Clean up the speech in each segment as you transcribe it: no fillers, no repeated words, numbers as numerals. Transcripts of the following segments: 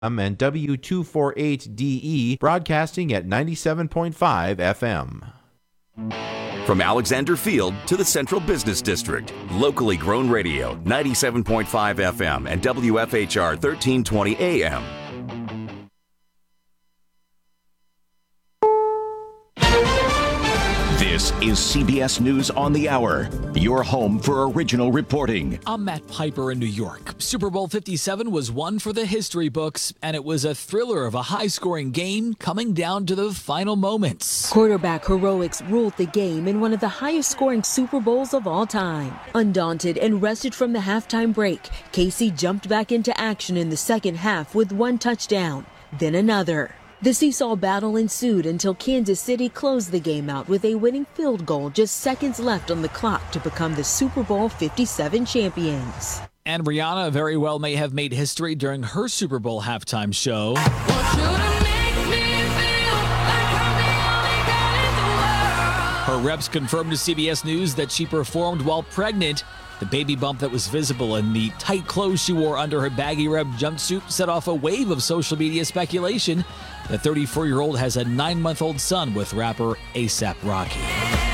and W248DE broadcasting at 97.5 FM. From Alexander Field to the Central Business District, locally grown radio, 97.5 FM and WFHR 1320 AM. This is CBS News on the Hour, your home for original reporting. I'm Matt Piper in New York. Super Bowl 57 was one for the history books, and it was a thriller of a high-scoring game coming down to the final moments. Quarterback heroics ruled the game in one of the highest-scoring Super Bowls of all time. Undaunted and rested from the halftime break, KC jumped back into action in the second half with one touchdown, then another. The seesaw battle ensued until Kansas City closed the game out with a winning field goal just seconds left on the clock to become the Super Bowl 57 champions. And Rihanna very well may have made history during her Super Bowl halftime show. Her reps confirmed to CBS News that she performed while pregnant. The baby bump that was visible in the tight clothes she wore under her baggy red jumpsuit set off a wave of social media speculation. The 34-year-old has a 9-month-old son with rapper A$AP Rocky.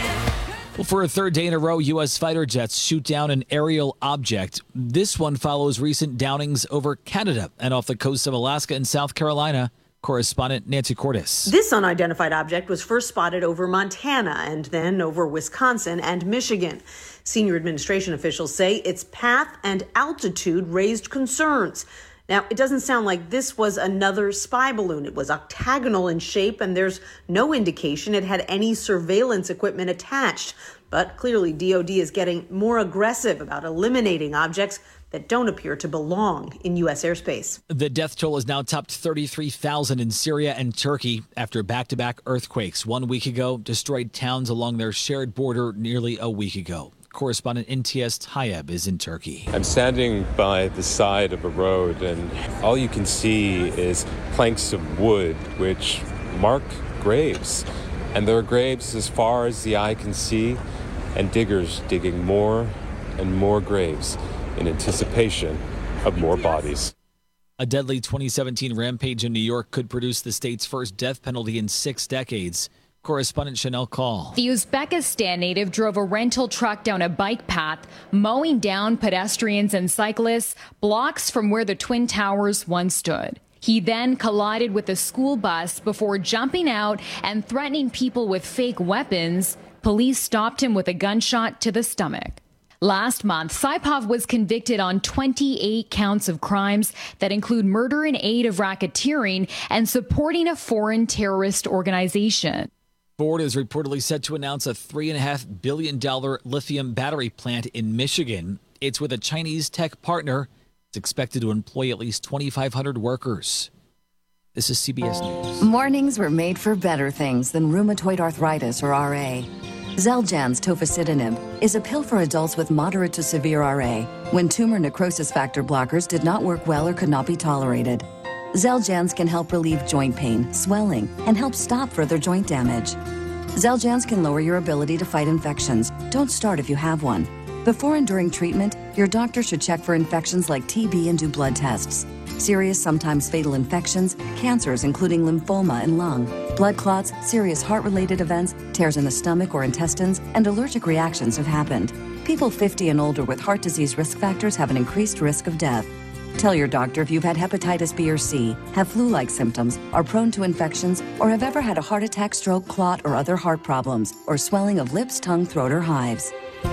Well, for a third day in a row, U.S. fighter jets shoot down an aerial object. This one follows recent downings over Canada and off the coast of Alaska and South Carolina. Correspondent Nancy Cordes. This unidentified object was first spotted over Montana and then over Wisconsin and Michigan. Senior administration officials say its path and altitude raised concerns. Now, it doesn't sound like this was another spy balloon. It was octagonal in shape, and there's no indication it had any surveillance equipment attached. But clearly, DoD is getting more aggressive about eliminating objects that don't appear to belong in U.S. airspace. The death toll has now topped 33,000 in Syria and Turkey after back-to-back earthquakes 1 week ago destroyed towns along their shared border nearly a week ago. Correspondent NTS Tayeb is in Turkey. I'm standing by the side of a road, and all you can see is planks of wood which mark graves. And there are graves as far as the eye can see, and diggers digging more and more graves in anticipation of more bodies. A deadly 2017 rampage in New York could produce the state's first death penalty in 6 decades. Correspondent Chanel Call. The Uzbekistan native drove a rental truck down a bike path, mowing down pedestrians and cyclists blocks from where the Twin Towers once stood. He then collided with a school bus before jumping out and threatening people with fake weapons. Police stopped him with a gunshot to the stomach. Last month, Saipov was convicted on 28 counts of crimes that include murder in aid of racketeering and supporting a foreign terrorist organization. Ford is reportedly set to announce a $3.5 billion lithium battery plant in Michigan. It's with a Chinese tech partner. It's expected to employ at least 2,500 workers. This is CBS News. Mornings were made for better things than rheumatoid arthritis or RA. Xeljanz tofacitinib is a pill for adults with moderate to severe RA when tumor necrosis factor blockers did not work well or could not be tolerated. Xeljanz can help relieve joint pain, swelling, and help stop further joint damage. Xeljanz can lower your ability to fight infections. Don't start if you have one. Before and during treatment, your doctor should check for infections like TB and do blood tests. Serious, sometimes fatal infections, cancers including lymphoma and lung, blood clots, serious heart-related events, tears in the stomach or intestines, and allergic reactions have happened. People 50 and older with heart disease risk factors have an increased risk of death. Tell your doctor if you've had hepatitis B or C, have flu-like symptoms, are prone to infections, or have ever had a heart attack, stroke, clot, or other heart problems, or swelling of lips, tongue, throat, or hives.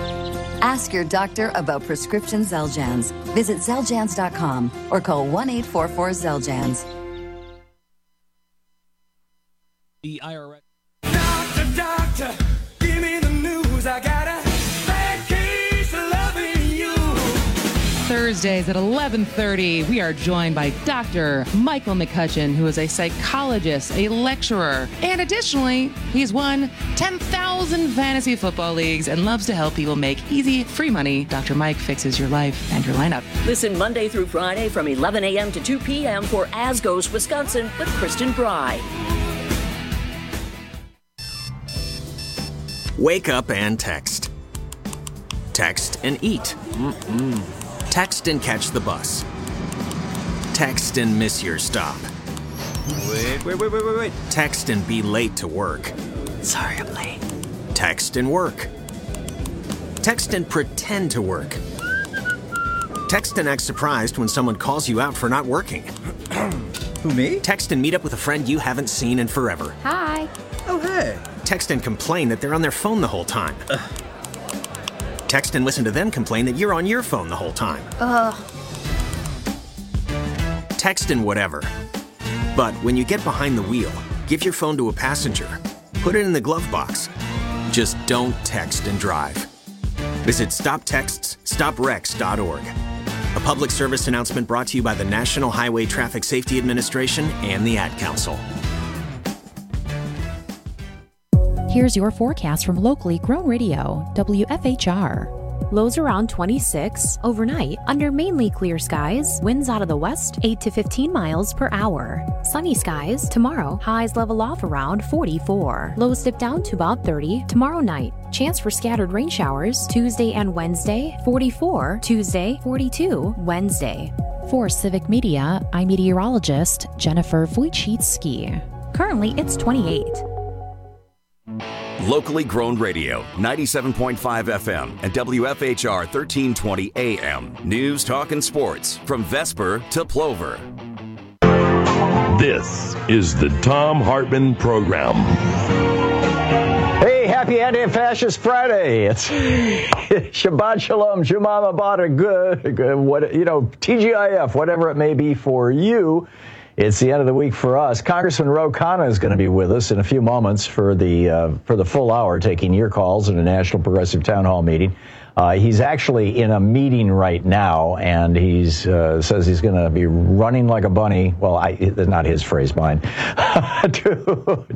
Ask your doctor about prescription Xeljanz. Visit Xeljanz.com or call 1-844-XELJANZ. The IRS. Doctor, give me the news. I got a bad case of loving you. Thursdays at 11:30, we are joined by Dr. Michael McCutcheon, who is a psychologist, a lecturer, and additionally, he's won 10,000 fantasy football leagues and loves to help people make easy, free money. Dr. Mike fixes your life and your lineup. Listen Monday through Friday from 11 a.m. to 2 p.m. for As Goes Wisconsin with Kristen Bry. Wake up and text. Text and eat. Text and catch the bus. Text and miss your stop. Wait. Text and be late to work. Sorry, I'm late. Text and work. Text and pretend to work. Text and act surprised when someone calls you out for not working. Who, me? Text and meet up with a friend you haven't seen in forever. Hi. Oh, hey. Text and complain that they're on their phone the whole time. Text and listen to them complain that you're on your phone the whole time. Text and whatever. But when you get behind the wheel, give your phone to a passenger. Put it in the glove box. Just don't text and drive. Visit StopTextsStopWrecks.org. A public service announcement brought to you by the National Highway Traffic Safety Administration and the Ad Council. Here's your forecast from locally grown radio, WFHR. Lows around 26, overnight, under mainly clear skies, winds out of the west, 8 to 15 miles per hour. Sunny skies, tomorrow, highs level off around 44. Lows dip down to about 30 tomorrow night. Chance for scattered rain showers Tuesday and Wednesday, 44, Tuesday, 42, Wednesday. For Civic Media, I'm meteorologist Jennifer Wojcicki. Currently, it's 28. Locally grown radio, 97.5 FM and WFHR 1320 AM. News, talk, and sports from Vesper to Plover. This is the Thom Hartmann Program. Hey, happy Anti-Fascist Friday. It's Shabbat Shalom, Jumama Bada, good, TGIF, whatever it may be for you. It's the end of the week for us. Congressman Ro Khanna is going to be with us in a few moments for the full hour, taking your calls in a National Progressive Town Hall meeting. He's actually in a meeting right now, and he's says he's going to be running like a bunny. Well, not his phrase, mine. to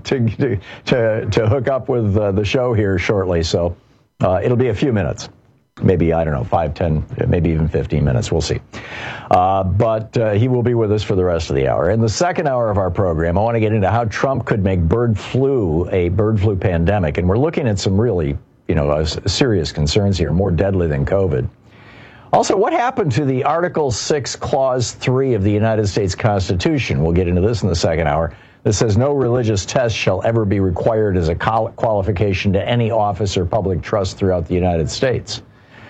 hook up with the show here shortly. So it'll be a few minutes. Maybe, 5, 10, maybe even 15 minutes. We'll see. But he will be with us for the rest of the hour. In the second hour of our program, I want to get into how Trump could make bird flu a bird flu pandemic. And we're looking at some really, serious concerns here, more deadly than COVID. Also, what happened to the Article 6, Clause 3 of the United States Constitution? We'll get into this in the second hour. This says no religious test shall ever be required as a qualification to any office or public trust throughout the United States.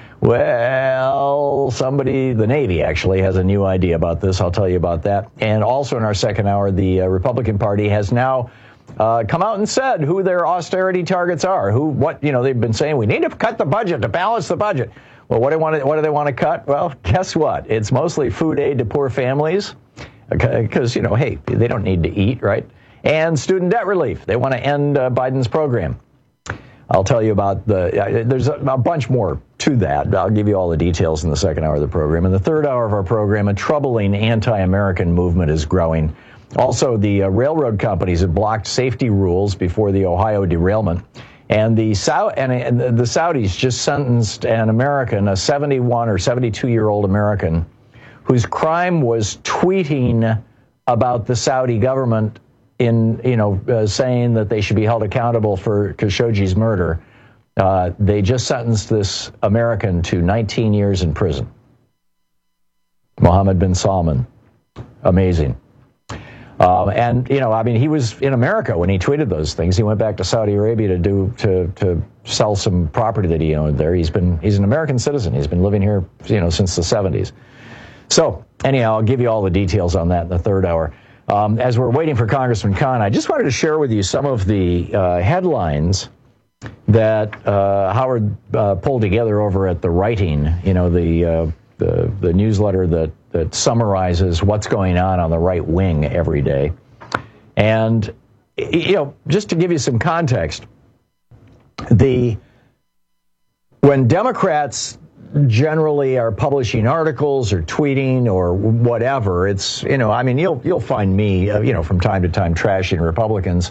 Well, the Navy actually has a new idea about this. I'll tell you about that. And also in our second hour, the Republican Party has now come out and said who their austerity targets are. They've been saying we need to cut the budget to balance the budget. Well, what do they want to cut? Well, guess what? It's mostly food aid to poor families because, hey, they don't need to eat, right? And student debt relief. They want to end Biden's program. I'll tell you about there's a bunch more to that. I'll give you all the details in the second hour of the program. In the third hour of our program, a troubling anti-American movement is growing. Also, the railroad companies have blocked safety rules before the Ohio derailment. And the Saudis just sentenced an American, a 71 or 72-year-old American, whose crime was tweeting about the Saudi government in, saying that they should be held accountable for Khashoggi's murder. They just sentenced this American to 19 years in prison. Mohammed bin Salman. Amazing. He was in America when he tweeted those things. He went back to Saudi Arabia to sell some property that he owned there. He's an American citizen. He's been living here, since the 70s. So, anyhow, I'll give you all the details on that in the third hour. As we're waiting for Congressman Khan, I just wanted to share with you some of the headlines that Howard pulled together over at The Writing, the newsletter that summarizes what's going on the right wing every day. And, just to give you some context, when Democrats generally are publishing articles or tweeting or whatever, it's, you'll find me, from time to time trashing Republicans.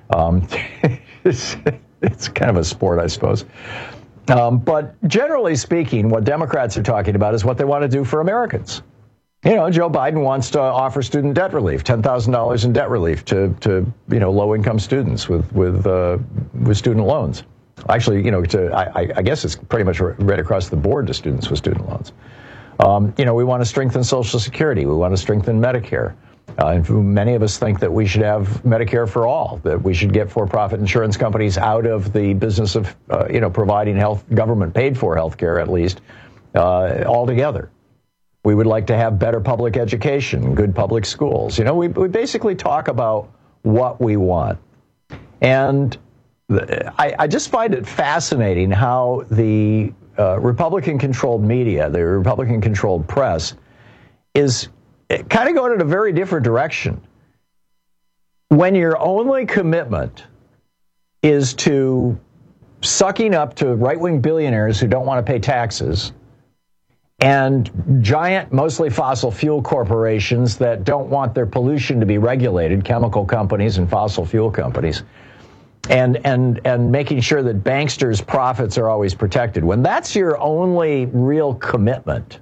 It's kind of a sport, I suppose. But generally speaking, what Democrats are talking about is what they want to do for Americans. Joe Biden wants to offer student debt relief, $10,000 in debt relief to low-income students with student loans. Actually, I guess it's pretty much right across the board to students with student loans. We want to strengthen Social Security. We want to strengthen Medicare. And many of us think that we should have Medicare for all, that we should get for-profit insurance companies out of the business of, providing government-paid-for health care, at least, altogether. We would like to have better public education, good public schools. We basically talk about what we want. And I just find it fascinating how the Republican-controlled media, the Republican-controlled press, is kind of going in a very different direction. When your only commitment is to sucking up to right-wing billionaires who don't want to pay taxes and giant, mostly fossil fuel corporations that don't want their pollution to be regulated, chemical companies and fossil fuel companies, and making sure that banksters' profits are always protected, when that's your only real commitment,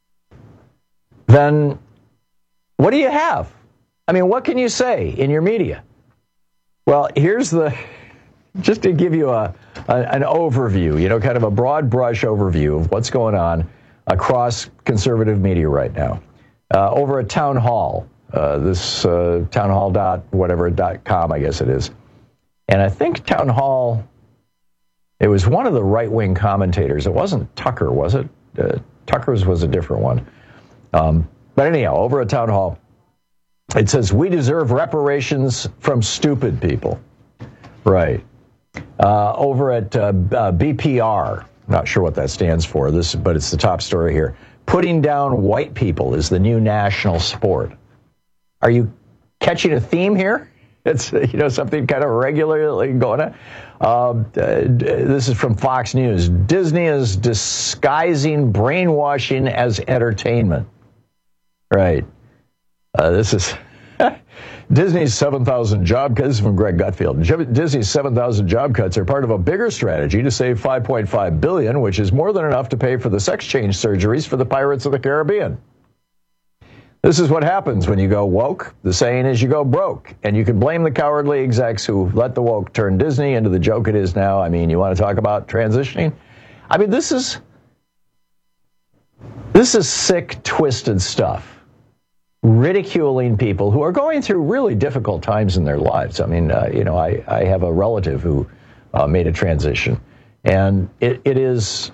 then what do you have? I mean, what can you say in your media? Well, just to give you an overview, kind of a broad brush overview of what's going on across conservative media right now. Over at Town Hall, this townhall.com, I guess it is. And I think Town Hall, it was one of the right-wing commentators. It wasn't Tucker, was it? Tucker's was a different one. But anyhow, over at Town Hall, it says, we deserve reparations from stupid people. Right. Over at BPR, not sure what that stands for, but it's the top story here. Putting down white people is the new national sport. Are you catching a theme here? It's, something kind of regularly going on. This is from Fox News. Disney is disguising brainwashing as entertainment. Right. This is Disney's 7,000 job cuts. This is from Greg Gutfield. Disney's 7,000 job cuts are part of a bigger strategy to save $5.5 billion, which is more than enough to pay for the sex change surgeries for the Pirates of the Caribbean. This is what happens when you go woke. The saying is you go broke. And you can blame the cowardly execs who let the woke turn Disney into the joke it is now. I mean, you want to talk about transitioning? I mean, this is sick, twisted stuff. Ridiculing people who are going through really difficult times in their lives. I mean, I have a relative who made a transition. And it's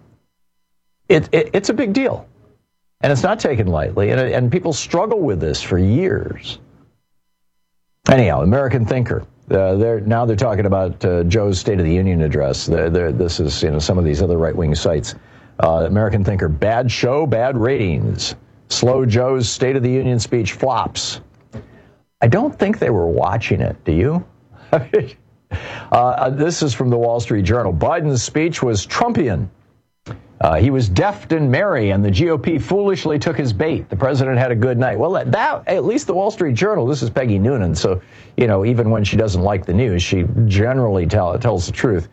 a big deal. And it's not taken lightly, and people struggle with this for years. Anyhow, American Thinker. They're talking about Joe's State of the Union address. This is some of these other right-wing sites. American Thinker, bad show, bad ratings. Slow Joe's State of the Union speech flops. I don't think they were watching it. Do you? This is from the Wall Street Journal. Biden's speech was Trumpian. He was deft and merry, and the GOP foolishly took his bait. The president had a good night. Well, that at least the Wall Street Journal, this is Peggy Noonan, so, even when she doesn't like the news, she generally tells the truth.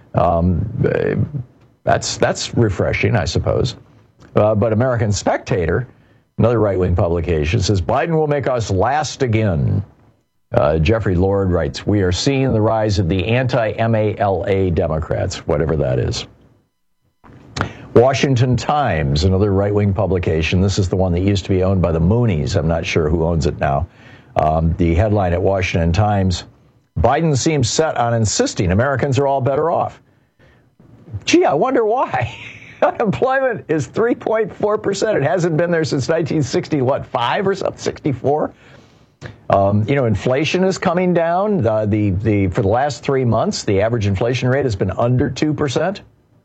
That's refreshing, I suppose. But American Spectator, another right-wing publication, says, Biden will make us last again. Jeffrey Lord writes, we are seeing the rise of the anti-MALA Democrats, whatever that is. Washington Times, another right-wing publication. This is the one that used to be owned by the Moonies. I'm not sure who owns it now. The headline at Washington Times, Biden seems set on insisting Americans are all better off. Gee, I wonder why. Unemployment is 3.4%. It hasn't been there since 1960, 5 or something, 64? Inflation is coming down. For the last 3 months, the average inflation rate has been under 2%.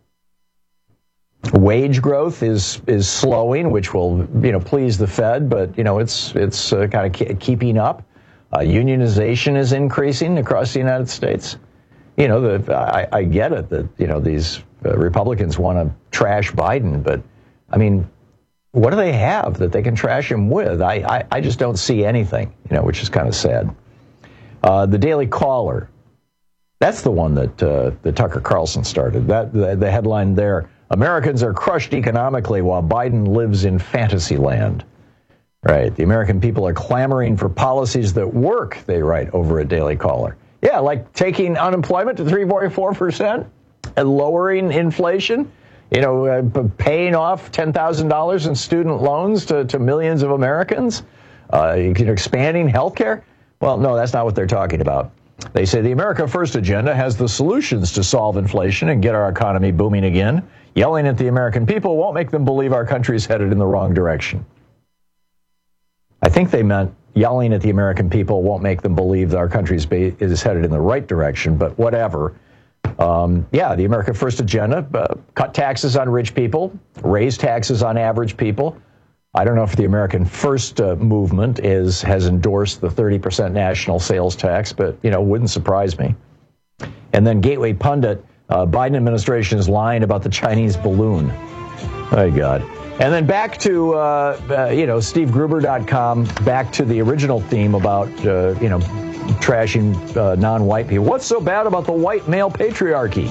Wage growth is slowing, which will please the Fed, but it's kind of keeping up. Unionization is increasing across the United States. I get it that these Republicans want to trash Biden, but I mean, what do they have that they can trash him with? I just don't see anything, which is kind of sad. The Daily Caller, that's the one that Tucker Carlson started. The headline there. Americans are crushed economically while Biden lives in fantasy land. Right. The American people are clamoring for policies that work, they write over at Daily Caller. Yeah, like taking unemployment to 3.4% and lowering inflation. paying off $10,000 in student loans to millions of Americans, expanding health care. Well, no, that's not what they're talking about. They say the America First agenda has the solutions to solve inflation and get our economy booming again. Yelling at the American people won't make them believe our country's headed in the wrong direction. I think they meant yelling at the American people won't make them believe that our country is headed in the right direction, but whatever. The America First agenda, cut taxes on rich people, raise taxes on average people. I don't know if the American First movement has endorsed the 30% national sales tax, but, wouldn't surprise me. And then Gateway Pundit, Biden administration is lying about the Chinese balloon. My God. And then back to, SteveGruber.com, back to the original theme about, trashing non-white people. What's so bad about the white male patriarchy?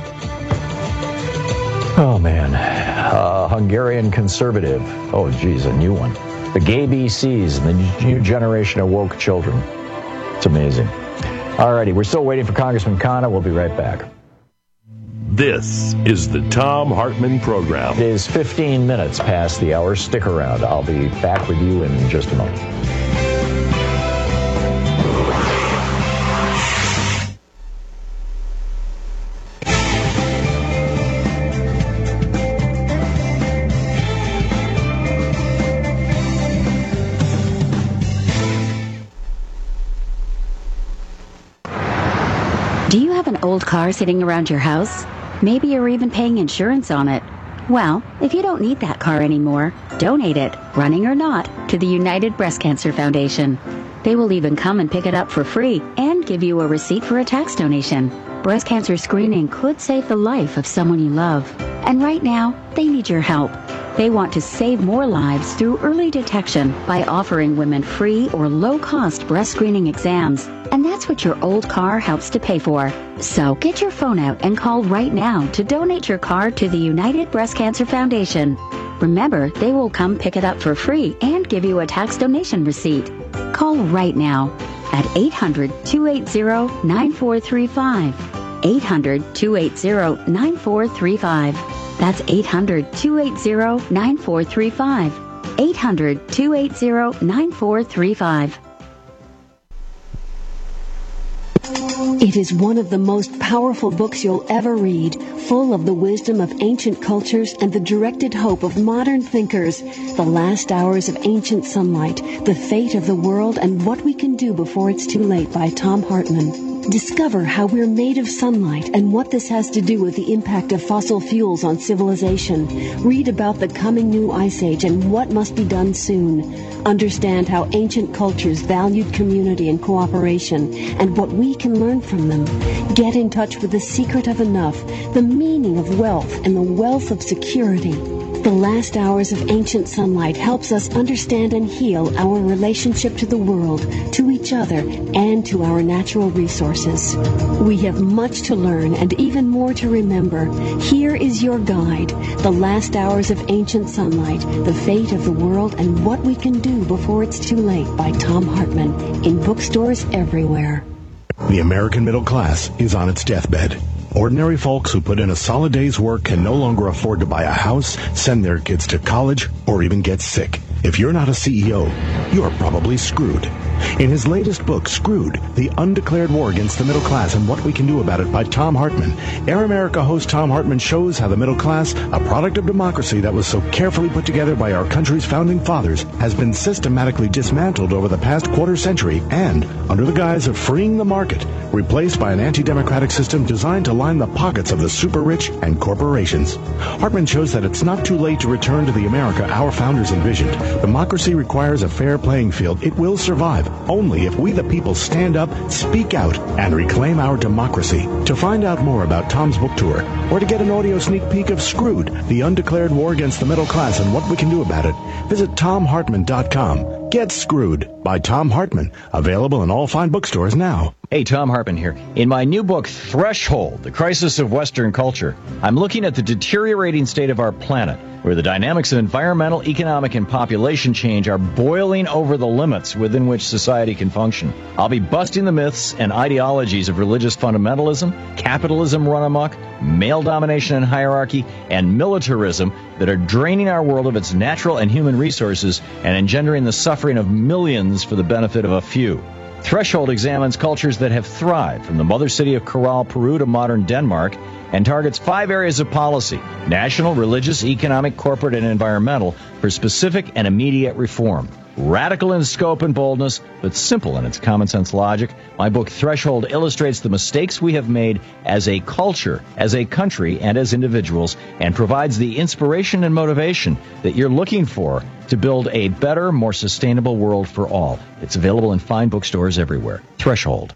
Oh, man. Hungarian conservative. Oh, geez, a new one. The gay BCs and the new generation of woke children. It's amazing. All righty, we're still waiting for Congressman Khanna. We'll be right back. This is the Thom Hartmann Program. It is 15 minutes past the hour. Stick around. I'll be back with you in just a moment. Do you have an old car sitting around your house? Maybe you're even paying insurance on it. Well, if you don't need that car anymore, donate it, running or not, to the United Breast Cancer Foundation. They will even come and pick it up for free and give you a receipt for a tax donation. Breast cancer screening could save the life of someone you love. And right now, they need your help. They want to save more lives through early detection by offering women free or low-cost breast screening exams. And that's what your old car helps to pay for. So get your phone out and call right now to donate your car to the United Breast Cancer Foundation. Remember, they will come pick it up for free and give you a tax donation receipt. Call right now at 800-280-9435. 800-280-9435. That's 800-280-9435. 800-280-9435. It is one of the most powerful books you'll ever read, full of the wisdom of ancient cultures and the directed hope of modern thinkers. The Last Hours of Ancient Sunlight, The Fate of the World and What We Can Do Before It's Too Late by Thom Hartmann. Discover how we're made of sunlight and what this has to do with the impact of fossil fuels on civilization. Read about the coming new ice age and what must be done soon. Understand how ancient cultures valued community and cooperation and what we can learn from them. Get in touch with the secret of enough, the meaning of wealth, and the wealth of security. The Last Hours of Ancient Sunlight helps us understand and heal our relationship to the world, to each other, and to our natural resources. We have much to learn and even more to remember. Here is your guide, The Last Hours of Ancient Sunlight, The Fate of the World and What We Can Do Before It's Too Late by Thom Hartmann, in bookstores everywhere. The American middle class is on its deathbed. Ordinary folks who put in a solid day's work can no longer afford to buy a house, send their kids to college, or even get sick. If you're not a CEO, you're probably screwed. In his latest book, Screwed, The Undeclared War Against the Middle Class and What We Can Do About It by Thom Hartmann, Air America host Thom Hartmann shows how the middle class, a product of democracy that was so carefully put together by our country's founding fathers, has been systematically dismantled over the past quarter century and, under the guise of freeing the market, replaced by an anti-democratic system designed to line the pockets of the super rich and corporations. Hartmann shows that it's not too late to return to the America our founders envisioned. Democracy requires a fair playing field. It will survive only if we the people stand up, speak out, and reclaim our democracy. To find out more about Thom's book tour, or to get an audio sneak peek of Screwed, The Undeclared War Against the Middle Class and What We Can Do About It, visit ThomHartmann.com. Get Screwed by Thom Hartmann. Available in all fine bookstores now. Hey, Tom Harpin here. In my new book, Threshold, The Crisis of Western Culture, I'm looking at the deteriorating state of our planet, where the dynamics of environmental, economic, and population change are boiling over the limits within which society can function. I'll be busting the myths and ideologies of religious fundamentalism, capitalism run amok, male domination and hierarchy, and militarism that are draining our world of its natural and human resources and engendering the suffering of millions for the benefit of a few. Threshold examines cultures that have thrived, from the mother city of Corral, Peru to modern Denmark, and targets 5 areas of policy: national, religious, economic, corporate, and environmental, for specific and immediate reform. Radical in scope and boldness, but simple in its common sense logic, my book Threshold illustrates the mistakes we have made as a culture, as a country, and as individuals, and provides the inspiration and motivation that you're looking for to build a better, more sustainable world for all. It's available in fine bookstores everywhere. Threshold.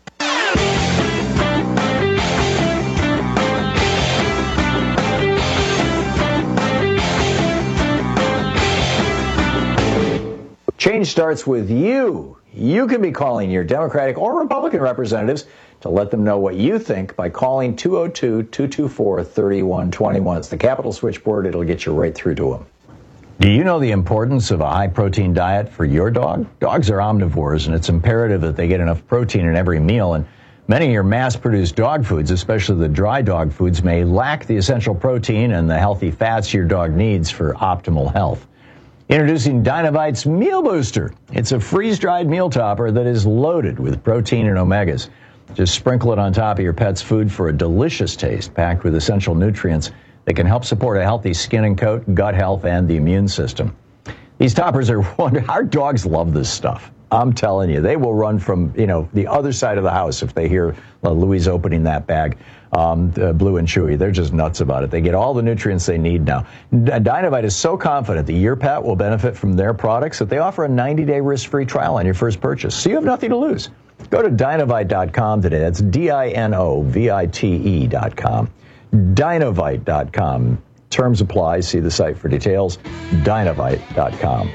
Change starts with you. You can be calling your Democratic or Republican representatives to let them know what you think by calling 202-224-3121. It's the Capitol switchboard. It'll get you right through to them. Do you know the importance of a high-protein diet for your dog? Dogs are omnivores, and it's imperative that they get enough protein in every meal. And many of your mass-produced dog foods, especially the dry dog foods, may lack the essential protein and the healthy fats your dog needs for optimal health. Introducing Dynovite's Meal Booster. It's a freeze-dried meal topper that is loaded with protein and omegas. Just sprinkle it on top of your pet's food for a delicious taste, packed with essential nutrients that can help support a healthy skin and coat, gut health, and the immune system. These toppers are wonderful. Our dogs love this stuff. I'm telling you, they will run from, the other side of the house if they hear Louise opening that bag. Blue and Chewy, they're just nuts about it. They get all the nutrients they need now. Dynovite is so confident that your pet will benefit from their products that they offer a 90-day risk-free trial on your first purchase, so you have nothing to lose. Go to Dynovite.com today. That's Dinovite.com. Dynovite.com. Terms apply. See the site for details. Dynovite.com.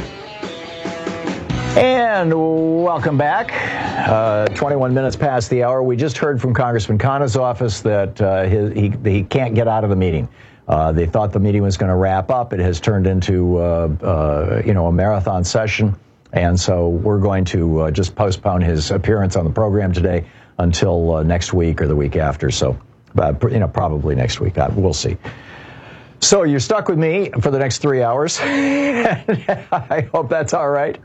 And welcome back. 21 minutes past the hour. We just heard from Congressman Khanna's office that he can't get out of the meeting. They thought the meeting was going to wrap up. It has turned into a marathon session, and so we're going to just postpone his appearance on the program today until next week or the week after. So, probably next week. We'll see. So you're stuck with me for the next 3 hours. I hope that's all right.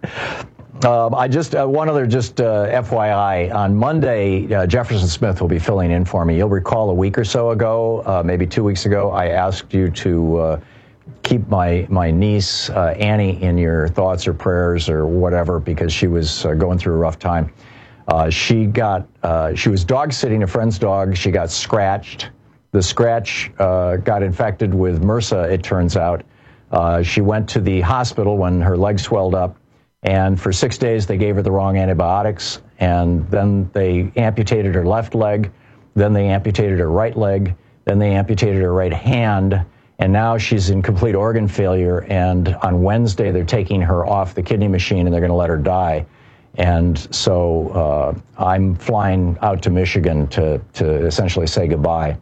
FYI, on Monday, Jefferson Smith will be filling in for me. You'll recall a week or so ago, maybe 2 weeks ago, I asked you to keep my niece, Annie, in your thoughts or prayers or whatever, because she was going through a rough time. She was dog sitting a friend's dog. She got scratched. The scratch got infected with MRSA, it turns out. She went to the hospital when her leg swelled up. And for 6 days, they gave her the wrong antibiotics, and then they amputated her left leg, then they amputated her right leg, then they amputated her right hand, and now she's in complete organ failure, and on Wednesday, they're taking her off the kidney machine, and they're going to let her die. And so I'm flying out to Michigan to essentially say goodbye.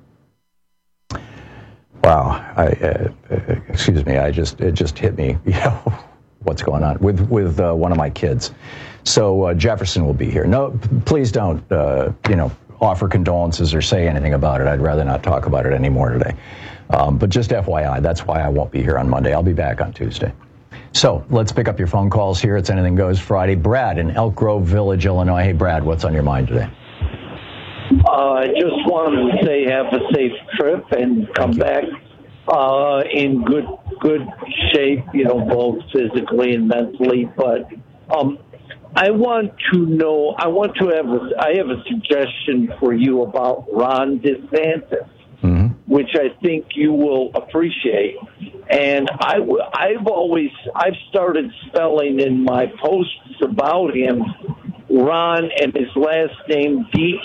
Wow, excuse me, it just hit me, what's going on with one of my kids. So Jefferson will be here. No, please don't, offer condolences or say anything about it. I'd rather not talk about it anymore today. But just FYI, that's why I won't be here on Monday. I'll be back on Tuesday. So let's pick up your phone calls here. It's Anything Goes Friday. Brad in Elk Grove Village, Illinois. Hey, Brad, what's on your mind today? I just wanted to say have a safe trip and come back in good shape, both physically and mentally. But I want to know. I have a suggestion for you about Ron DeSantis, which I think you will appreciate. And I've started spelling in my posts about him Ron and his last name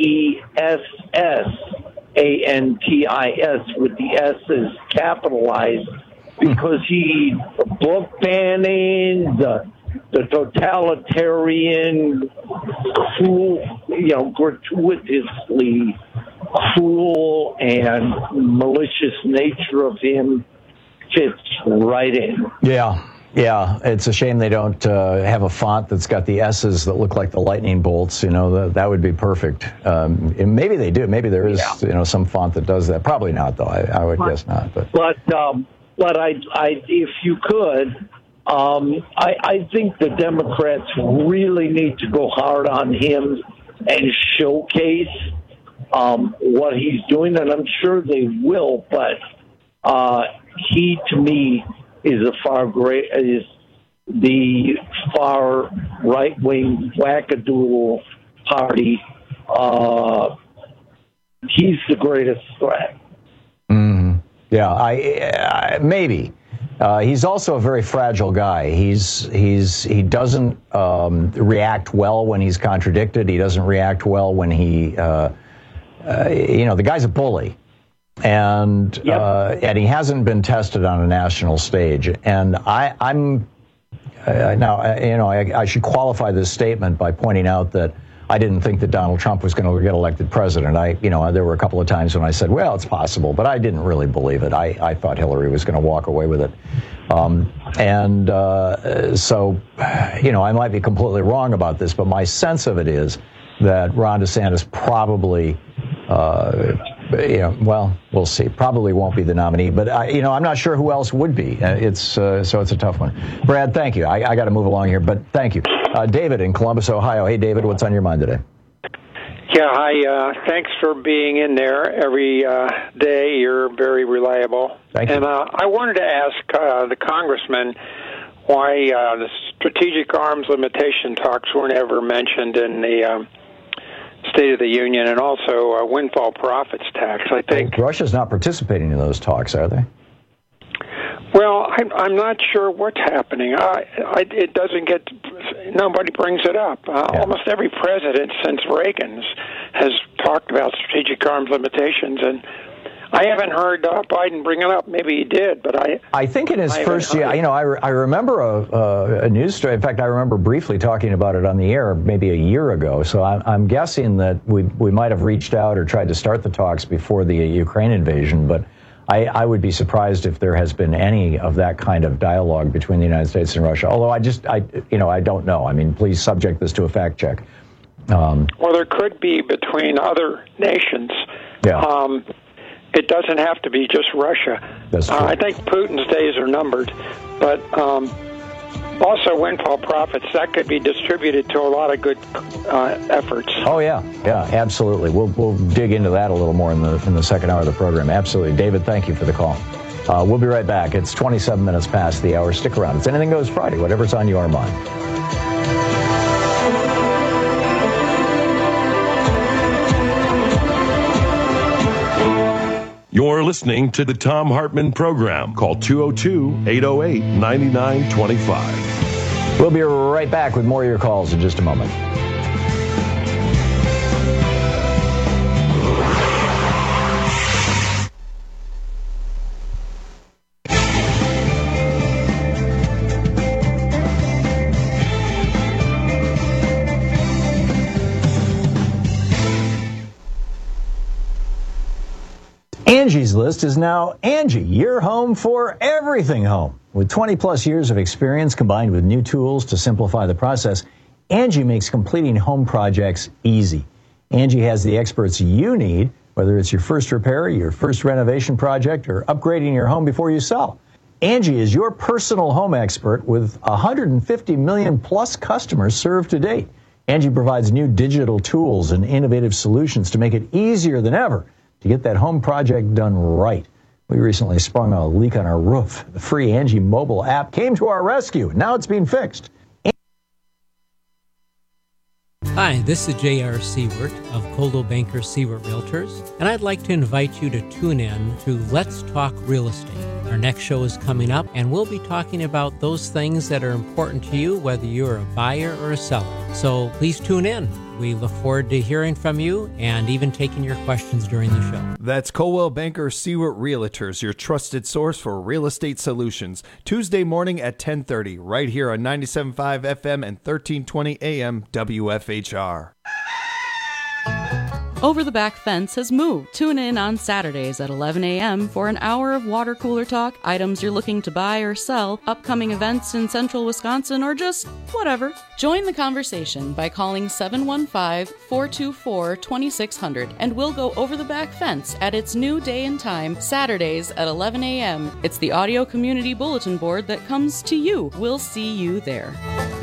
DESSANTIS with the S's capitalized, because he book banning the totalitarian cruel, gratuitously cruel and malicious nature of him fits right in. Yeah, it's a shame they don't have a font that's got the S's that look like the lightning bolts. That would be perfect. Maybe they do. Maybe there is, some font that does that. Probably not, though. I would guess not. But I if you could, I think the Democrats really need to go hard on him and showcase what he's doing, and I'm sure they will. But he, to me, is the far right-wing wackadoodle party. He's the greatest threat. Mm-hmm. Yeah, maybe. He's also a very fragile guy. He doesn't react well when he's contradicted. He doesn't react well when the guy's a bully. And he hasn't been tested on a national stage. And I should qualify this statement by pointing out that I didn't think that Donald Trump was going to get elected president. There were a couple of times when I said, well, it's possible, but I didn't really believe it. I thought Hillary was going to walk away with it. So I might be completely wrong about this, but my sense of it is that Ron DeSantis probably, we'll see. Probably won't be the nominee, but I'm not sure who else would be. So it's a tough one. Brad, thank you. I got to move along here, but thank you. David in Columbus, Ohio. Hey, David, what's on your mind today? Yeah, hi. Thanks for being in there every day. You're very reliable. Thank you. And I wanted to ask the congressman why the strategic arms limitation talks weren't ever mentioned in the State of the Union, and also windfall profits tax. I think Russia's not participating in those talks, are they? Well, I'm not sure what's happening. It doesn't get. Nobody brings it up. Almost every president since Reagan's has talked about strategic arms limitations, and I haven't heard Biden bring it up. Maybe he did, but I think in his first year, I remember a news story. In fact, I remember briefly talking about it on the air maybe a year ago. So I'm guessing that we might have reached out or tried to start the talks before the Ukraine invasion, but I would be surprised if there has been any of that kind of dialogue between the United States and Russia. Although I don't know. I mean, please subject this to a fact check. Well, there could be between other nations. Yeah. It doesn't have to be just Russia. That's true. I think Putin's days are numbered, but also windfall profits, that could be distributed to a lot of good efforts. Oh, yeah, absolutely. We'll dig into that a little more in the second hour of the program. Absolutely. David, thank you for the call. We'll be right back. It's 27 minutes past the hour. Stick around. It's Anything Goes Friday, whatever's on your mind. You're listening to the Thom Hartmann Program. Call 202-808-9925. We'll be right back with more of your calls in just a moment. Angie's List is now Angie, your home for everything home. With 20 plus years of experience combined with new tools to simplify the process, Angie makes completing home projects easy. Angie has the experts you need, whether it's your first repair, your first renovation project, or upgrading your home before you sell. Angie is your personal home expert with 150 million plus customers served to date. Angie provides new digital tools and innovative solutions to make it easier than ever to get that home project done right. We recently sprung a leak on our roof. The free Angie mobile app came to our rescue. Now it's being fixed. Hi, this is J.R. Siewert of Coldwell Banker Siewert Realtors, and I'd like to invite you to tune in to Let's Talk Real Estate. Our next show is coming up, and we'll be talking about those things that are important to you, whether you're a buyer or a seller. So please tune in. We look forward to hearing from you and even taking your questions during the show. That's Coldwell Banker Siewert Realtors, your trusted source for real estate solutions. Tuesday morning at 10:30, right here on 97.5 FM and 1320 AM WFHR. Over the Back Fence has moved. Tune in on Saturdays at 11 a.m. for an hour of water cooler talk, items you're looking to buy or sell, upcoming events in central Wisconsin, or just whatever. Join the conversation by calling 715-424-2600, and we'll go over the back fence at its new day and time, Saturdays at 11 a.m. It's the audio community bulletin board that comes to you. We'll see you there.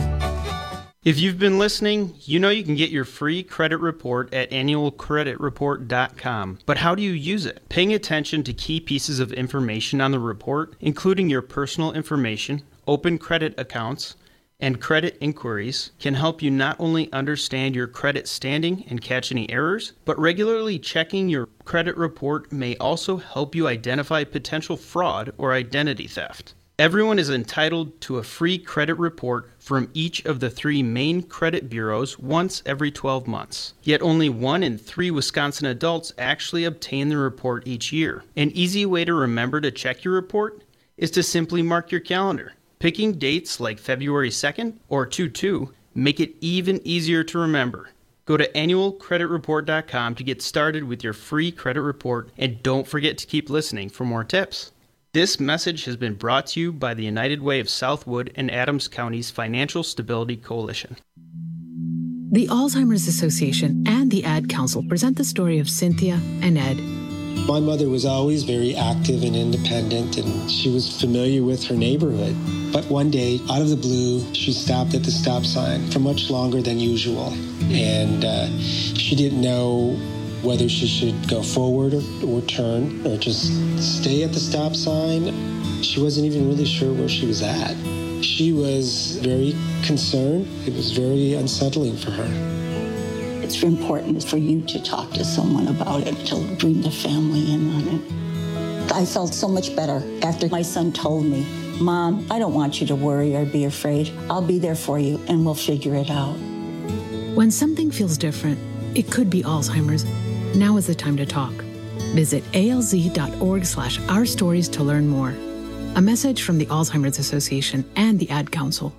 If you've been listening, you know you can get your free credit report at annualcreditreport.com. But how do you use it? Paying attention to key pieces of information on the report, including your personal information, open credit accounts, and credit inquiries, can help you not only understand your credit standing and catch any errors, but regularly checking your credit report may also help you identify potential fraud or identity theft. Everyone is entitled to a free credit report from each of the 3 main credit bureaus once every 12 months. Yet only 1 in 3 Wisconsin adults actually obtain the report each year. An easy way to remember to check your report is to simply mark your calendar. Picking dates like February 2nd or 2/2 make it even easier to remember. Go to annualcreditreport.com to get started with your free credit report, and don't forget to keep listening for more tips. This message has been brought to you by the United Way of Southwood and Adams County's Financial Stability Coalition. The Alzheimer's Association and the Ad Council present the story of Cynthia and Ed. My mother was always very active and independent, and she was familiar with her neighborhood. But one day, out of the blue, she stopped at the stop sign for much longer than usual. And she didn't know whether she should go forward or turn or just stay at the stop sign. She wasn't even really sure where she was at. She was very concerned. It was very unsettling for her. It's important for you to talk to someone about it, to bring the family in on it. I felt so much better after my son told me, "Mom, I don't want you to worry or be afraid. I'll be there for you and we'll figure it out." When something feels different, it could be Alzheimer's. Now is the time to talk. Visit alz.org/ourstories to learn more. A message from the Alzheimer's Association and the Ad Council.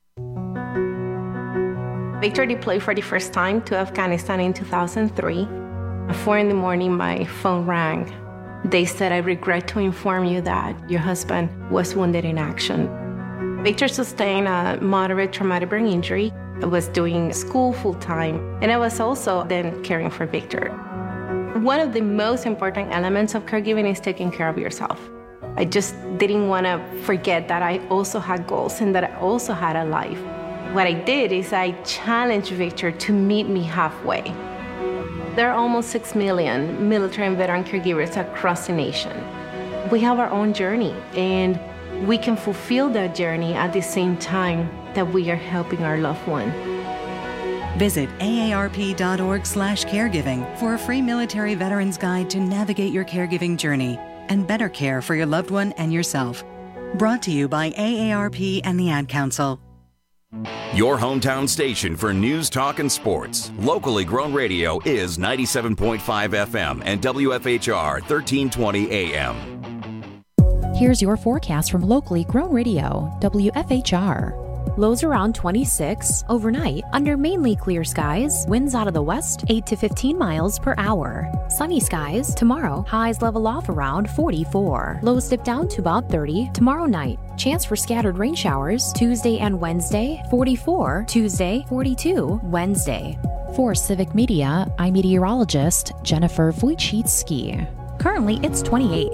Victor deployed for the first time to Afghanistan in 2003. At 4 a.m, my phone rang. They said, "I regret to inform you that your husband was wounded in action." Victor sustained a moderate traumatic brain injury. I was doing school full-time, and I was also then caring for Victor. One of the most important elements of caregiving is taking care of yourself. I just didn't want to forget that I also had goals and that I also had a life. What I did is I challenged Victor to meet me halfway. There are almost 6 million military and veteran caregivers across the nation. We have our own journey, and we can fulfill that journey at the same time that we are helping our loved one. Visit aarp.org/caregiving for a free military veterans guide to navigate your caregiving journey and better care for your loved one and yourself. Brought to you by AARP and the Ad Council. Your hometown station for news, talk, and sports. Locally grown radio is 97.5 FM and WFHR 1320 AM. Here's your forecast from locally grown radio, WFHR. Lows around 26 overnight under mainly clear skies. Winds out of the west 8 to 15 miles per hour. Sunny skies tomorrow. Highs level off around 44. Lows dip down to about 30 tomorrow night. Chance for scattered rain showers Tuesday and Wednesday. 44 Tuesday, 42 Wednesday. For Civic Media, I'm meteorologist Jennifer Wojcicki. Currently, it's 28.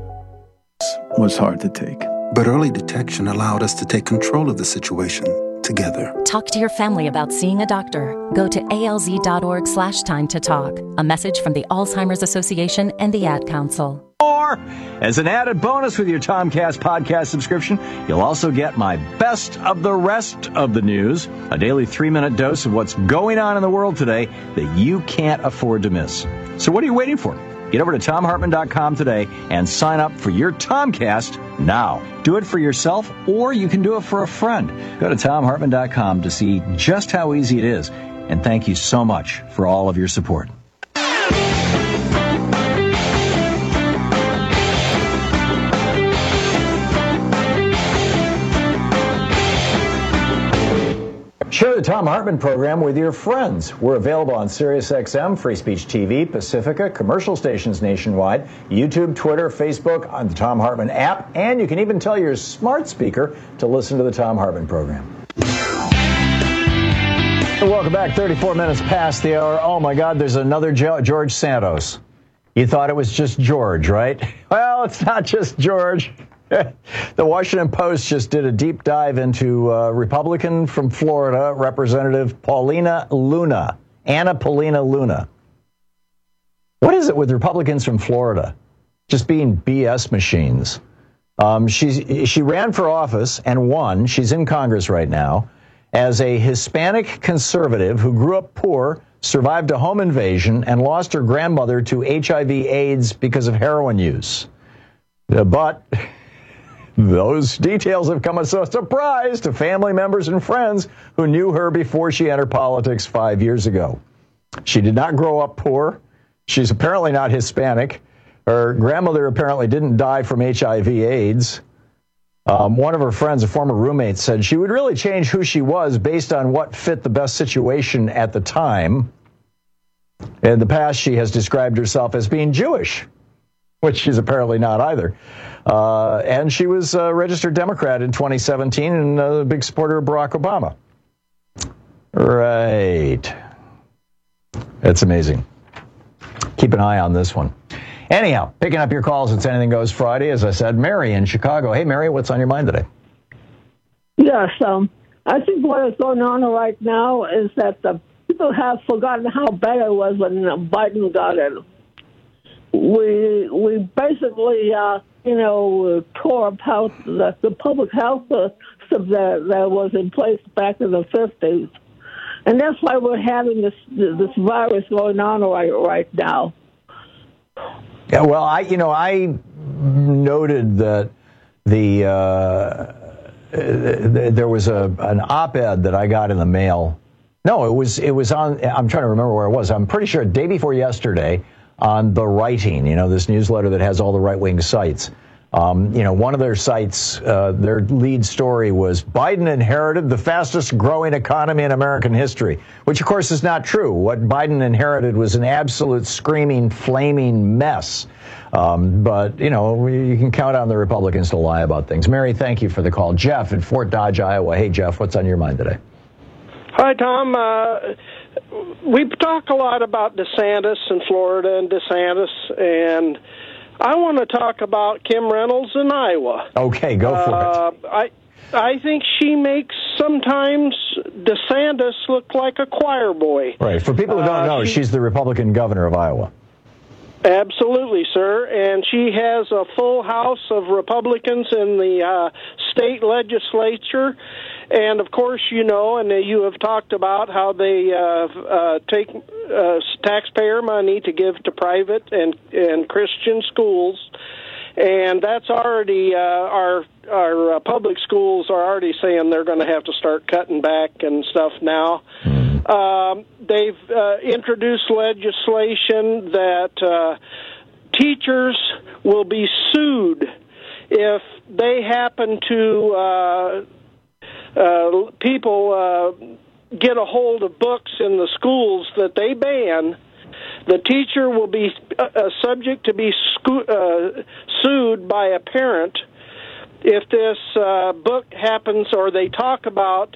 Was hard to take. But early detection allowed us to take control of the situation together. Talk to your family about seeing a doctor. Go to alz.org/time to talk. A message from the Alzheimer's Association and the Ad Council. Or, as an added bonus with your Tomcast podcast subscription, you'll also get my best of the rest of the news, a daily 3-minute dose of what's going on in the world today that you can't afford to miss. So what are you waiting for? Get over to TomHartman.com today and sign up for your Tomcast now. Do it for yourself, or you can do it for a friend. Go to TomHartman.com to see just how easy it is. And thank you so much for all of your support. Share the Thom Hartmann program with your friends. We're available on SiriusXM, Free Speech TV, Pacifica, commercial stations nationwide, YouTube, Twitter, Facebook, on the Thom Hartmann app, and you can even tell your smart speaker to listen to the Thom Hartmann program. Welcome back. 34 minutes past the hour. Oh, my God, there's another George Santos. You thought it was just George, right? Well, it's not just George. The Washington Post just did a deep dive into Republican from Florida, Representative Paulina Luna, Anna Paulina Luna. What is it with Republicans from Florida? Just being BS machines. She ran for office and won. She's in Congress right now as a Hispanic conservative who grew up poor, survived a home invasion, and lost her grandmother to HIV/AIDS because of heroin use. But those details have come as a surprise to family members and friends who knew her before she entered politics 5 years ago. She did not grow up poor. She's apparently not Hispanic. Her grandmother apparently didn't die from HIV/AIDS. One of her friends, a former roommate, said she would really change who she was based on what fit the best situation at the time. In the past, she has described herself as being Jewish, which she's apparently not either. And she was a registered Democrat in 2017 and a big supporter of Barack Obama. Right. That's amazing. Keep an eye on this one. Anyhow, picking up your calls, It's Anything Goes Friday. As I said, Mary in Chicago. Hey, Mary, what's on your mind today? Yes, I think what is going on right now is that the people have forgotten how bad it was when Biden got in. We basically, tore apart the public health system that was in place back in the 50s. And that's why we're having this virus going on right now. Yeah, well, I noted that there was an op-ed that I got in the mail. No, it was on. I'm trying to remember where it was. I'm pretty sure day before yesterday on The Writing. This newsletter that has all the right-wing sites. One of their sites, their lead story was Biden inherited the fastest growing economy in American history, which of course is not true. What Biden inherited was an absolute screaming, flaming mess. But you can count on the Republicans to lie about things. Mary, thank you for the call. Jeff in Fort Dodge, Iowa. Hey, Jeff, what's on your mind today? Hi, Tom. We talk a lot about DeSantis in Florida and DeSantis, and I want to talk about Kim Reynolds in Iowa. Okay, go for it. I think she makes sometimes DeSantis look like a choir boy. Right. For people who don't know, she's the Republican governor of Iowa. Absolutely, sir. And she has a full house of Republicans in the state legislature. And, of course, and you have talked about how they take taxpayer money to give to private and Christian schools. And that's already, our public schools are already saying they're going to have to start cutting back and stuff now. They've introduced legislation that teachers will be sued if they happen to people get a hold of books in the schools that they ban. The teacher will be subject to be sued by a parent if this book happens or they talk about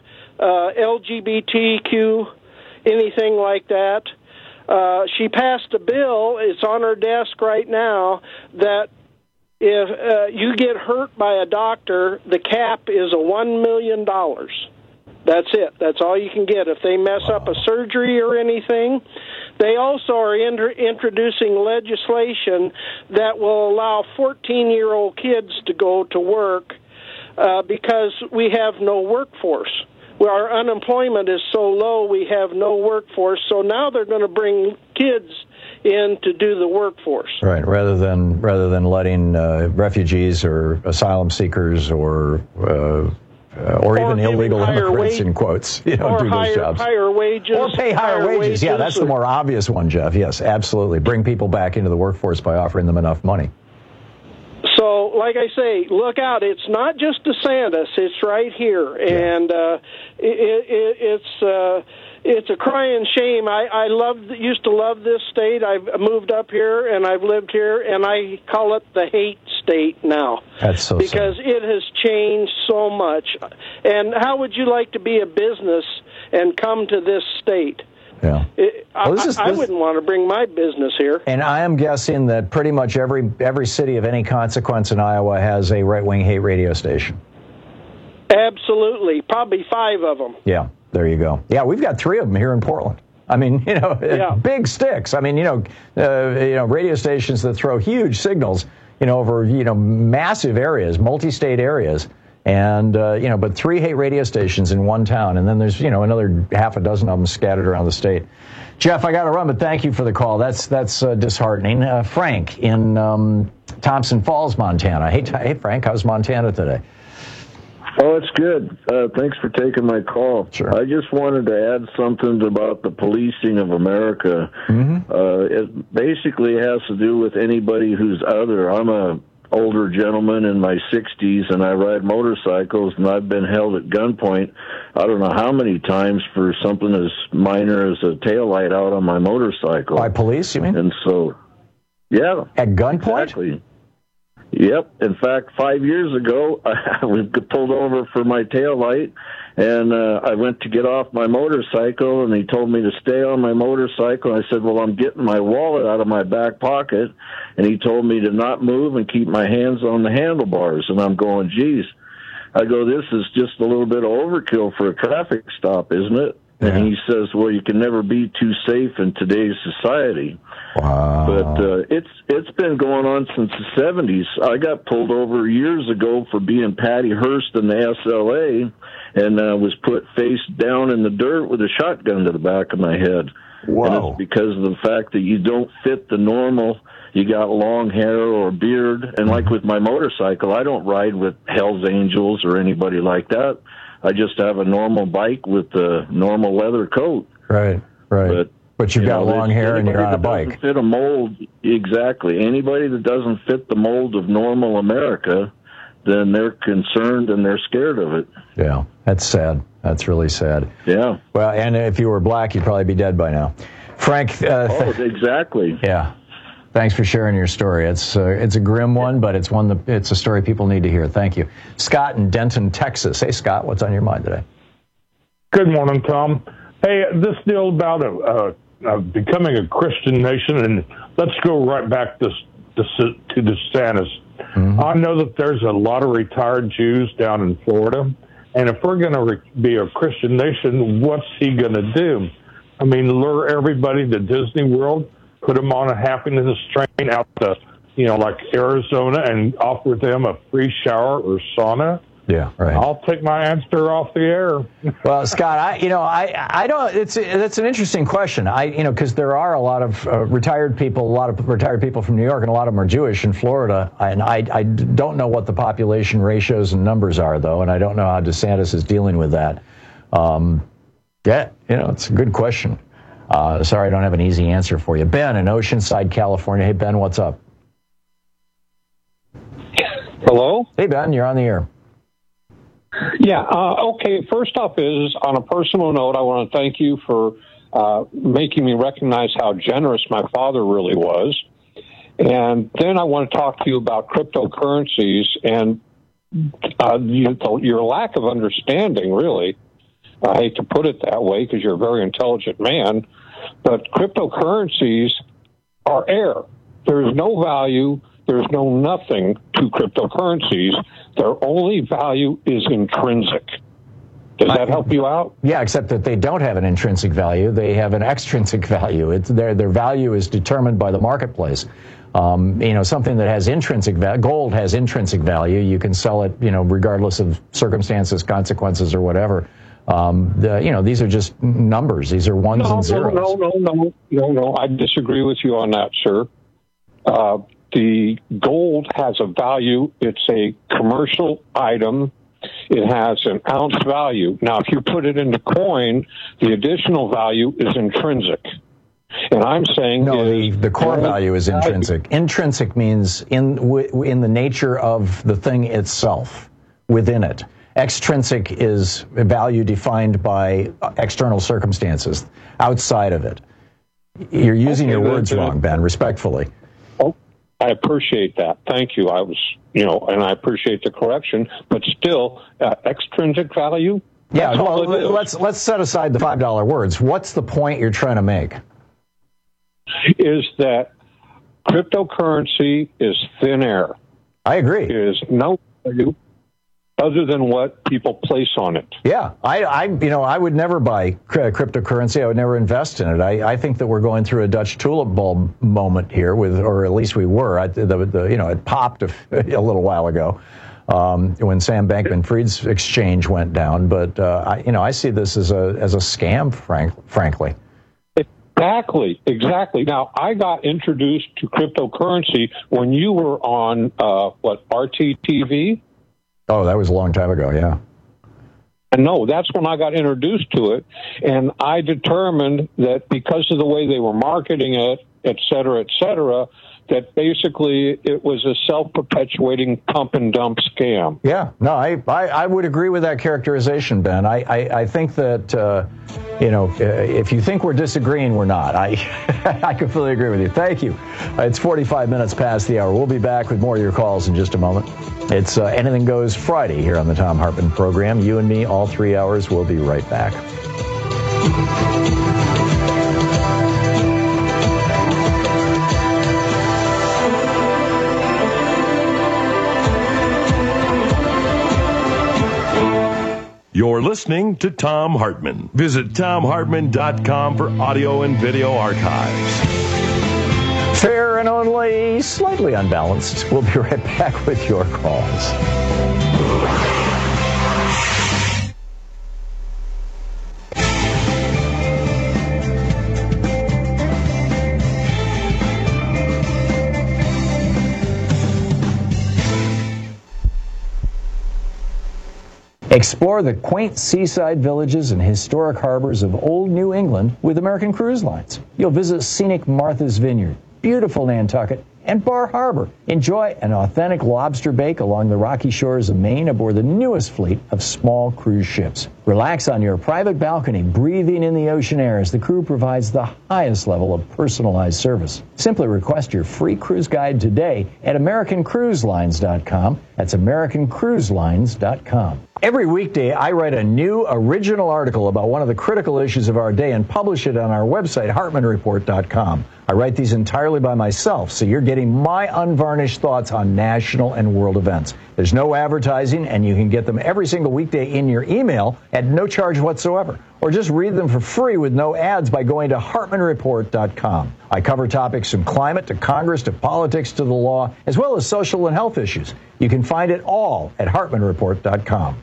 LGBTQ, anything like that. She passed a bill, it's on her desk right now, that if you get hurt by a doctor, the cap is $1 million. That's it. That's all you can get if they mess up a surgery or anything. They also are introducing legislation that will allow 14-year-old kids to go to work because we have no workforce. Our unemployment is so low, we have no workforce. So now they're going to bring kids in to do the workforce. Right, rather than letting refugees or asylum seekers or even illegal immigrants, in quotes, do those jobs. Higher wages. Or pay higher wages. Yeah, that's the more obvious one, Jeff. Yes, absolutely. Bring people back into the workforce by offering them enough money. So So, like I say, look out. It's not just DeSantis. It's right here. And it's a crying shame. I used to love this state. I've moved up here, and I've lived here, and I call it the hate state now. That's so because sad. it has changed so much. And how would you like to be a business and come to this state? Yeah. I wouldn't want to bring my business here. And I am guessing that pretty much every city of any consequence in Iowa has a right-wing hate radio station. Absolutely. Probably 5 of them. Yeah, there you go. Yeah, we've got 3 of them here in Portland. I mean, big sticks. I mean, radio stations that throw huge signals, over, massive areas, multi-state areas. And, but 3 hate radio stations in one town. And then there's, another half a dozen of them scattered around the state. Jeff, I got to run, but thank you for the call. That's disheartening. Frank in Thompson Falls, Montana. Hey, Frank, how's Montana today? Oh, it's good. Thanks for taking my call. Sure. I just wanted to add something about the policing of America. Mm-hmm. It basically has to do with anybody who's other. I'm a older gentleman in my 60s, and I ride motorcycles, and I've been held at gunpoint I don't know how many times for something as minor as a taillight out on my motorcycle. By police, you mean? And so, yeah. At gunpoint? Exactly. Yep. In fact, 5 years ago, I was pulled over for my taillight, and I went to get off my motorcycle, and he told me to stay on my motorcycle. I said, well, I'm getting my wallet out of my back pocket, and he told me to not move and keep my hands on the handlebars. And I'm going, geez. I go, this is just a little bit of overkill for a traffic stop, isn't it? Yeah. And he says, well, you can never be too safe in today's society. Wow. But it's been going on since the 70s. I got pulled over years ago for being Patty Hearst in the SLA and was put face down in the dirt with a shotgun to the back of my head. Whoa. And it's because of the fact that you don't fit the normal. You got long hair or beard. And like with my motorcycle, I don't ride with Hell's Angels or anybody like that. I just have a normal bike with a normal leather coat. Right. But you've got long hair and you're on a bike. Doesn't fit a mold, exactly. Anybody that doesn't fit the mold of normal America, then they're concerned and they're scared of it. Yeah, that's sad. That's really sad. Yeah. Well, and if you were black, you'd probably be dead by now. Frank. Exactly. Yeah. Thanks for sharing your story. It's a grim one, but it's a story people need to hear. Thank you. Scott in Denton, Texas. Hey, Scott, what's on your mind today? Good morning, Tom. Hey, this deal about becoming a Christian nation, and let's go right back to DeSantis. Mm-hmm. I know that there's a lot of retired Jews down in Florida, and if we're going to be a Christian nation, what's he going to do? I mean, lure everybody to Disney World, put them on a happiness train out to, like Arizona, and offer them a free shower or sauna. Yeah, right. I'll take my answer off the air. Well, Scott, I don't. That's an interesting question. Because there are a lot of retired people from New York, and a lot of them are Jewish in Florida. And I don't know what the population ratios and numbers are, though, and I don't know how DeSantis is dealing with that. It's a good question. Sorry, I don't have an easy answer for you. Ben in Oceanside, California. Hey, Ben, what's up? Hello? Hey, Ben, you're on the air. Yeah, okay. First off is, on a personal note, I want to thank you for making me recognize how generous my father really was. And then I want to talk to you about cryptocurrencies and your lack of understanding, really. I hate to put it that way because you're a very intelligent man, but cryptocurrencies are air. There's no value. There's no nothing to cryptocurrencies. Their only value is intrinsic. Does that help you out? Yeah, except that they don't have an intrinsic value. They have an extrinsic value. Their value is determined by the marketplace. Something that has intrinsic value, gold has intrinsic value. You can sell it, regardless of circumstances, consequences, or whatever. These are just numbers. These are ones and zeros. No. I disagree with you on that, sir. The gold has a value. It's a commercial item. It has an ounce value. Now, if you put it into coin, the additional value is intrinsic. And I'm saying the core value is intrinsic. Intrinsic means in the nature of the thing itself, within it. Extrinsic is value defined by external circumstances, outside of it. You're using your words wrong, Ben, respectfully. Oh, I appreciate that. Thank you. And I appreciate the correction, but still, extrinsic value? Yeah, well, let's set aside the $5 words. What's the point you're trying to make? Is that cryptocurrency is thin air. I agree. It is no value other than what people place on it. Yeah, I would never buy cryptocurrency. I would never invest in it. I think that we're going through a Dutch tulip bulb moment here, or at least we were. It popped a little while ago when Sam Bankman-Fried's exchange went down. But I see this as a scam, frankly. Exactly. Now, I got introduced to cryptocurrency when you were on, RTTV? Oh, that was a long time ago, yeah. And no, that's when I got introduced to it. And I determined that because of the way they were marketing it, et cetera, that basically it was a self-perpetuating pump and dump scam. Yeah, no, I would agree with that characterization, Ben. I think that, if you think we're disagreeing, we're not. I completely agree with you. Thank you. It's 45 minutes past the hour. We'll be back with more of your calls in just a moment. It's Anything Goes Friday here on the Thom Hartmann program. You and me, all 3 hours. We'll be right back. You're listening to Thom Hartmann. Visit ThomHartmann.com for audio and video archives. Fair and only slightly unbalanced. We'll be right back with your calls. Explore the quaint seaside villages and historic harbors of Old New England with American Cruise Lines. You'll visit scenic Martha's Vineyard, beautiful Nantucket, and Bar Harbor. Enjoy an authentic lobster bake along the rocky shores of Maine aboard the newest fleet of small cruise ships. Relax on your private balcony, breathing in the ocean air as the crew provides the highest level of personalized service. Simply request your free cruise guide today at AmericanCruiseLines.com. That's AmericanCruiseLines.com. Every weekday, I write a new original article about one of the critical issues of our day and publish it on our website, HartmannReport.com. I write these entirely by myself, so you're getting my unvarnished thoughts on national and world events. There's no advertising, and you can get them every single weekday in your email at no charge whatsoever. Or just read them for free with no ads by going to HartmannReport.com. I cover topics from climate to Congress to politics to the law, as well as social and health issues. You can find it all at HartmannReport.com.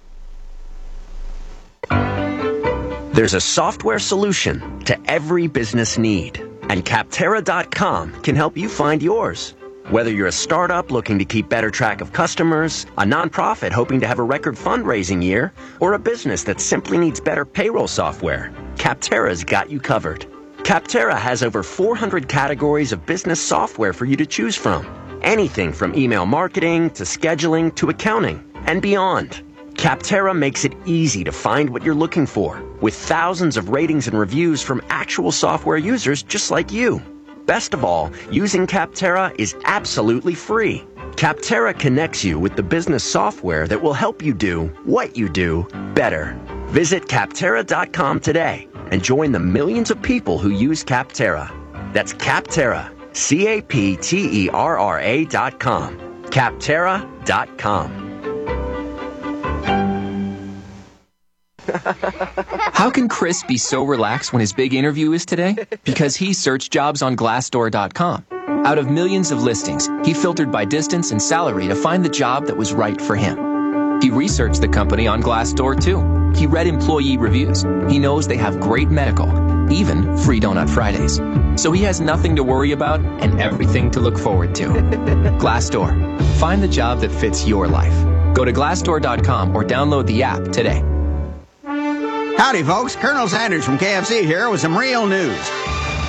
There's a software solution to every business need, and Capterra.com can help you find yours. Whether you're a startup looking to keep better track of customers, a nonprofit hoping to have a record fundraising year, or a business that simply needs better payroll software, Capterra's got you covered. Capterra has over 400 categories of business software for you to choose from. Anything from email marketing to scheduling to accounting and beyond. Capterra makes it easy to find what you're looking for, with thousands of ratings and reviews from actual software users just like you. Best of all, using Capterra is absolutely free. Capterra connects you with the business software that will help you do what you do better. Visit Capterra.com today and join the millions of people who use Capterra. That's Capterra, Capterra.com. Capterra.com. How can Chris be so relaxed when his big interview is today? Because he searched jobs on Glassdoor.com. Out of millions of listings, he filtered by distance and salary to find the job that was right for him. He researched the company on Glassdoor too. He read employee reviews. He knows they have great medical, even free Donut Fridays. So he has nothing to worry about and everything to look forward to. Glassdoor. Find the job that fits your life. Go to Glassdoor.com or download the app today. Howdy, folks. Colonel Sanders from KFC here with some real news.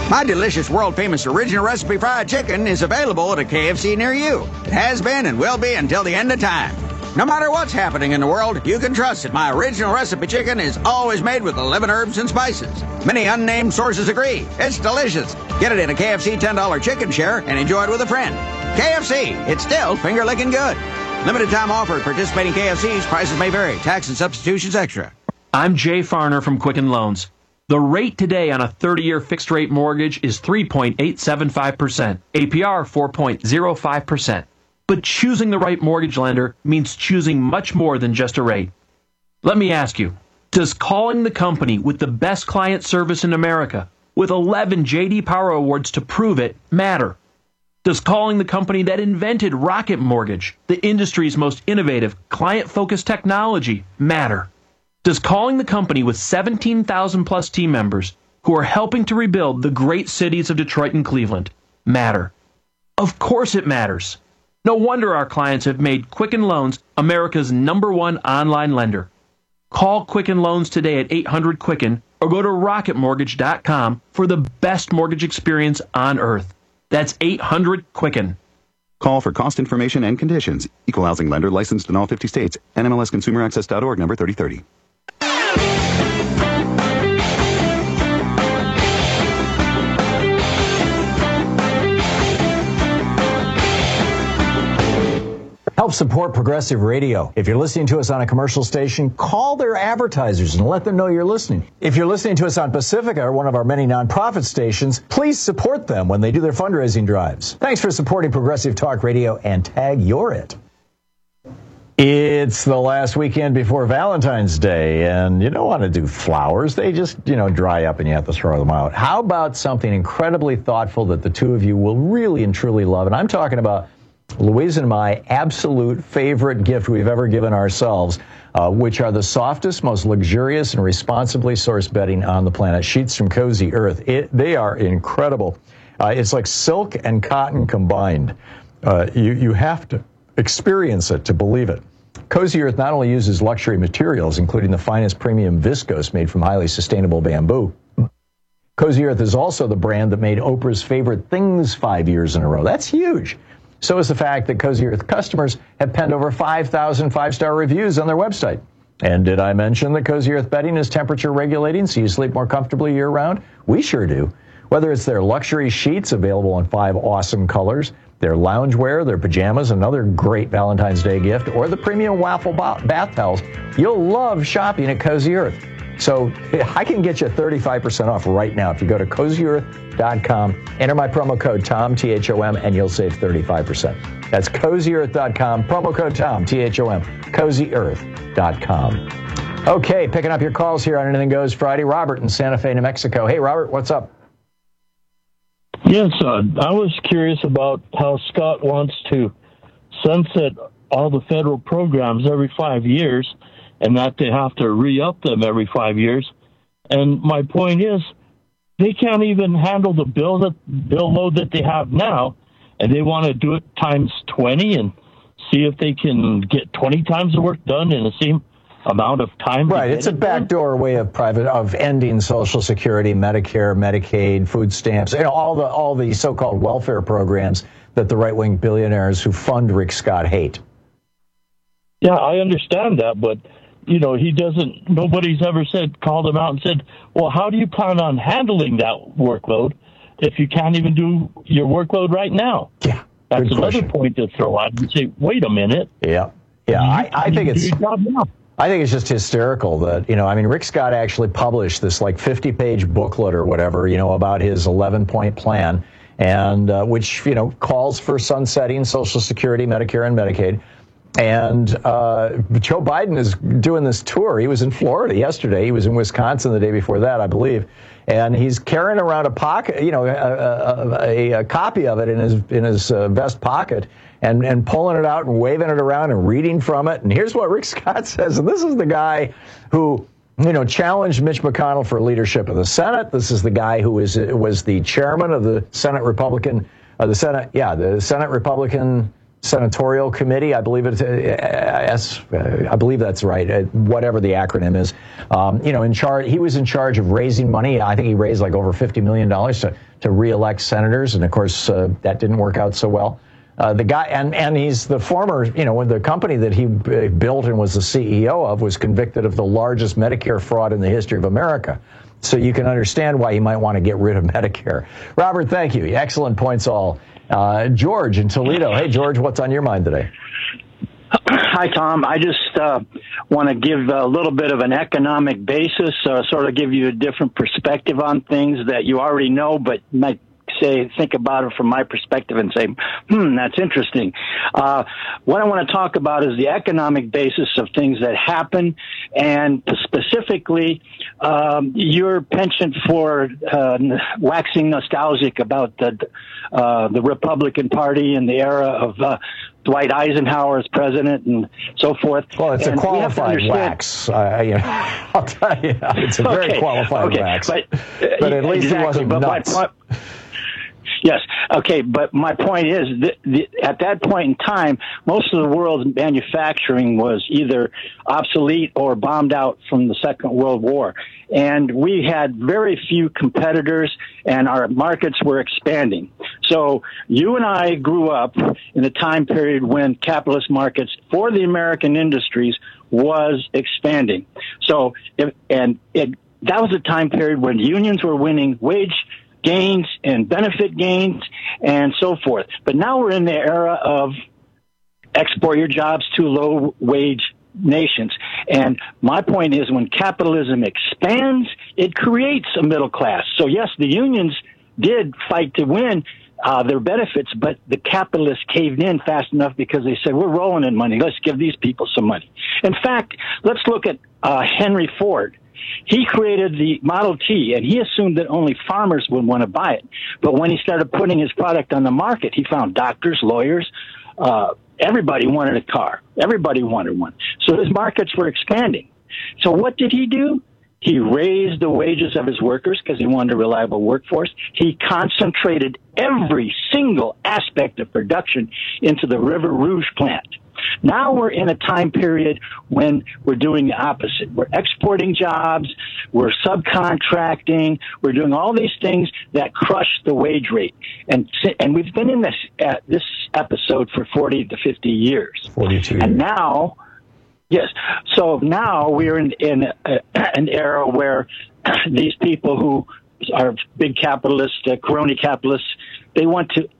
My delicious, world-famous original recipe fried chicken is available at a KFC near you. It has been and will be until the end of time. No matter what's happening in the world, you can trust that my original recipe chicken is always made with 11 herbs and spices. Many unnamed sources agree. It's delicious. Get it in a KFC $10 chicken share and enjoy it with a friend. KFC, it's still finger-licking good. Limited time offer at participating KFCs. Prices may vary. Tax and substitutions extra. I'm Jay Farner from Quicken Loans. The rate today on a 30-year fixed-rate mortgage is 3.875%, APR 4.05%. But choosing the right mortgage lender means choosing much more than just a rate. Let me ask you, does calling the company with the best client service in America, with 11 J.D. Power Awards to prove it, matter? Does calling the company that invented Rocket Mortgage, the industry's most innovative, client-focused technology, matter? Does calling the company with 17,000-plus team members who are helping to rebuild the great cities of Detroit and Cleveland matter? Of course it matters. No wonder our clients have made Quicken Loans America's #1 online lender. Call Quicken Loans today at 800-QUICKEN or go to rocketmortgage.com for the best mortgage experience on earth. That's 800-QUICKEN. Call for cost information and conditions. Equal housing lender licensed in all 50 states. NMLSConsumerAccess.org number 3030. Help support Progressive Radio. If you're listening to us on a commercial station, call their advertisers and let them know you're listening. If you're listening to us on Pacifica, or one of our many nonprofit stations, please support them when they do their fundraising drives. Thanks for supporting Progressive Talk Radio and tag You're It. It's the last weekend before Valentine's Day, and you don't want to do flowers. They just, dry up and you have to throw them out. How about something incredibly thoughtful that the two of you will really and truly love? And I'm talking about Louise and my absolute favorite gift we've ever given ourselves, which are the softest, most luxurious, and responsibly sourced bedding on the planet. Sheets from Cozy Earth. They are incredible. It's like silk and cotton combined. You have to experience it to believe it. Cozy Earth not only uses luxury materials, including the finest premium viscose made from highly sustainable bamboo. Cozy Earth is also the brand that made Oprah's Favorite Things 5 years in a row. That's huge. So is the fact that Cozy Earth customers have penned over 5,000 five-star reviews on their website. And did I mention that Cozy Earth bedding is temperature regulating so you sleep more comfortably year-round? We sure do. Whether it's their luxury sheets available in 5 awesome colors, their loungewear, their pajamas, another great Valentine's Day gift, or the premium waffle bath towels, you'll love shopping at Cozy Earth. So I can get you 35% off right now if you go to CozyEarth.com, enter my promo code TOM, T-H-O-M, and you'll save 35%. That's CozyEarth.com, promo code TOM, T-H-O-M, CozyEarth.com. Okay, picking up your calls here on Anything Goes Friday. Robert in Santa Fe, New Mexico. Hey, Robert, what's up? Yes, I was curious about how Scott wants to sunset all the federal programs every 5 years, and that they have to re-up them every 5 years. And my point is, they can't even handle the bill load that they have now, and they want to do it times 20 and see if they can get 20 times the work done in the same amount of time. Right, it's a backdoor way of ending Social Security, Medicare, Medicaid, food stamps, all the so-called welfare programs that the right-wing billionaires who fund Rick Scott hate. Yeah, I understand that, but nobody's ever called him out and said, well, how do you plan on handling that workload if you can't even do your workload right now? Yeah. That's another point to throw out and say, wait a minute. Yeah. I think it's just hysterical that, Rick Scott actually published this 50-page booklet or whatever, about his 11-point plan, and which, calls for sunsetting Social Security, Medicare, and Medicaid. And Joe Biden is doing this tour. He was in Florida yesterday. He was in Wisconsin the day before that, I believe. And he's carrying around a pocket, a copy of it in his vest pocket, and pulling it out and waving it around and reading from it. And here's what Rick Scott says. And this is the guy who, challenged Mitch McConnell for leadership of the Senate. This is the guy who was the chairman of the Senate Republican Senatorial Committee, I believe I believe that's right, whatever the acronym is. He was in charge of raising money. I think he raised like over $50 million to re-elect senators. And of course, that didn't work out so well. The guy, and he's the former, the company that he built and was the CEO of was convicted of the largest Medicare fraud in the history of America. So you can understand why he might want to get rid of Medicare. Robert, thank you. Excellent points all. George in Toledo. Hey, George, what's on your mind today? Hi, Tom. I just want to give a little bit of an economic basis, sort of give you a different perspective on things that you already know, but might think about it from my perspective and say, that's interesting. What I want to talk about is the economic basis of things that happen, and specifically your penchant for waxing nostalgic about the Republican Party in the era of Dwight Eisenhower as president and so forth. Well, it's a qualified wax. I'll tell you, it's a very qualified wax. But at least it wasn't nuts. Yes. Okay. But my point is at that point in time, most of the world's manufacturing was either obsolete or bombed out from the Second World War. And we had very few competitors, and our markets were expanding. So you and I grew up in a time period when capitalist markets for the American industries was expanding. So, that was a time period when unions were winning wage gains and benefit gains and so forth. But now we're in the era of export your jobs to low wage nations. And my point is, when capitalism expands, it creates a middle class. So yes, the unions did fight to win their benefits, but the capitalists caved in fast enough because they said, we're rolling in money. Let's give these people some money. In fact, let's look at Henry Ford. He created the Model T, and he assumed that only farmers would want to buy it. But when he started putting his product on the market, he found doctors, lawyers, everybody wanted a car. Everybody wanted one. So his markets were expanding. So what did he do? He raised the wages of his workers because he wanted a reliable workforce. He concentrated every single aspect of production into the River Rouge plant. Now we're in a time period when we're doing the opposite. We're exporting jobs, we're subcontracting, we're doing all these things that crush the wage rate. And we've been in this episode for 40 to 50 years. 42 years. And now, yes, so now we're in an era where these people who are big capitalists, crony capitalists, they want to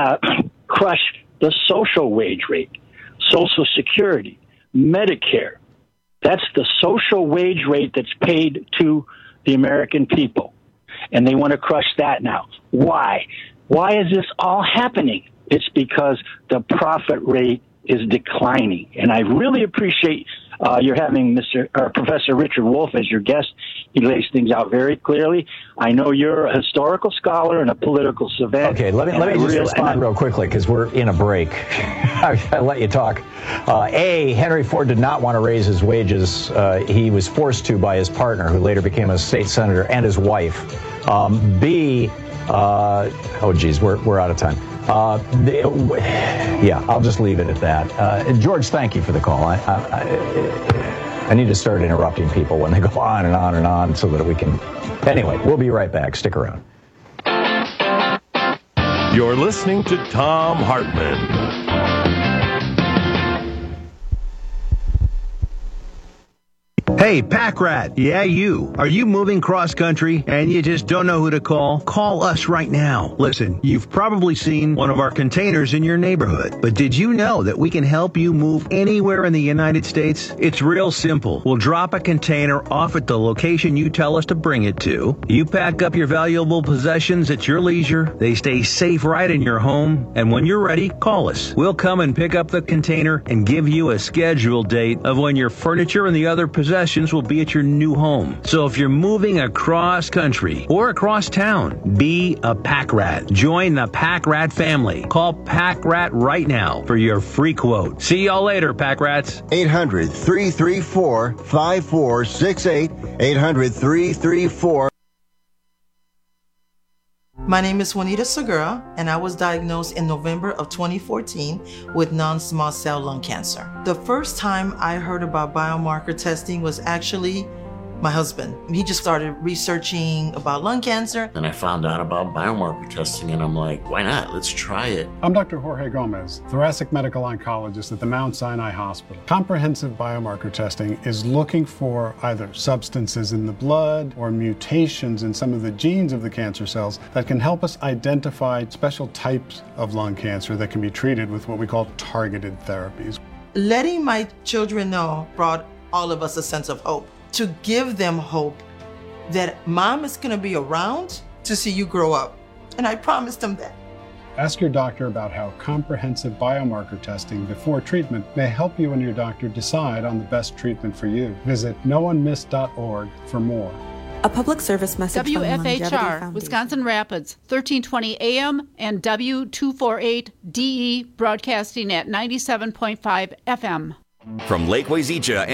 crush the social wage rate. Social Security, Medicare. That's the social wage rate that's paid to the American people. And they want to crush that now. Why? Why is this all happening? It's because the profit rate is declining. And I really appreciate you're having Professor Richard Wolff as your guest. He lays things out very clearly. I know you're a historical scholar and a political savant. Okay, let me just respond real quickly because we're in a break. I'll let you talk. Henry Ford did not want to raise his wages. He was forced to by his partner, who later became a state senator, and his wife. We're out of time. I'll just leave it at that. George, thank you for the call. I need to start interrupting people when they go on and on and on so that we can. Anyway, we'll be right back. Stick around. You're listening to Thom Hartmann. Hey, Pack Rat. Yeah, you. Are you moving cross-country and you just don't know who to call? Call us right now. Listen, you've probably seen one of our containers in your neighborhood. But did you know that we can help you move anywhere in the United States? It's real simple. We'll drop a container off at the location you tell us to bring it to. You pack up your valuable possessions at your leisure. They stay safe right in your home. And when you're ready, call us. We'll come and pick up the container and give you a scheduled date of when your furniture and the other possessions will be at your new home. So if you're moving across country or across town, be a Pack Rat. Join the Pack Rat family. Call Pack Rat right now for your free quote. See y'all later, Pack Rats. 800-334-5468. 800-334. My name is Juanita Segura, and I was diagnosed in November of 2014 with non-small cell lung cancer. The first time I heard about biomarker testing was actually my husband. He just started researching about lung cancer. Then I found out about biomarker testing, and I'm like, why not? Let's try it. I'm Dr. Jorge Gomez, thoracic medical oncologist at the Mount Sinai Hospital. Comprehensive biomarker testing is looking for either substances in the blood or mutations in some of the genes of the cancer cells that can help us identify special types of lung cancer that can be treated with what we call targeted therapies. Letting my children know brought all of us a sense of hope. To give them hope that mom is going to be around to see you grow up. And I promised them that. Ask your doctor about how comprehensive biomarker testing before treatment may help you and your doctor decide on the best treatment for you. Visit noonemiss.org for more. A public service message from the Longevity WFHR, Foundation. Wisconsin Rapids, 1320 AM and W248DE broadcasting at 97.5 FM. From Lake Wazeecha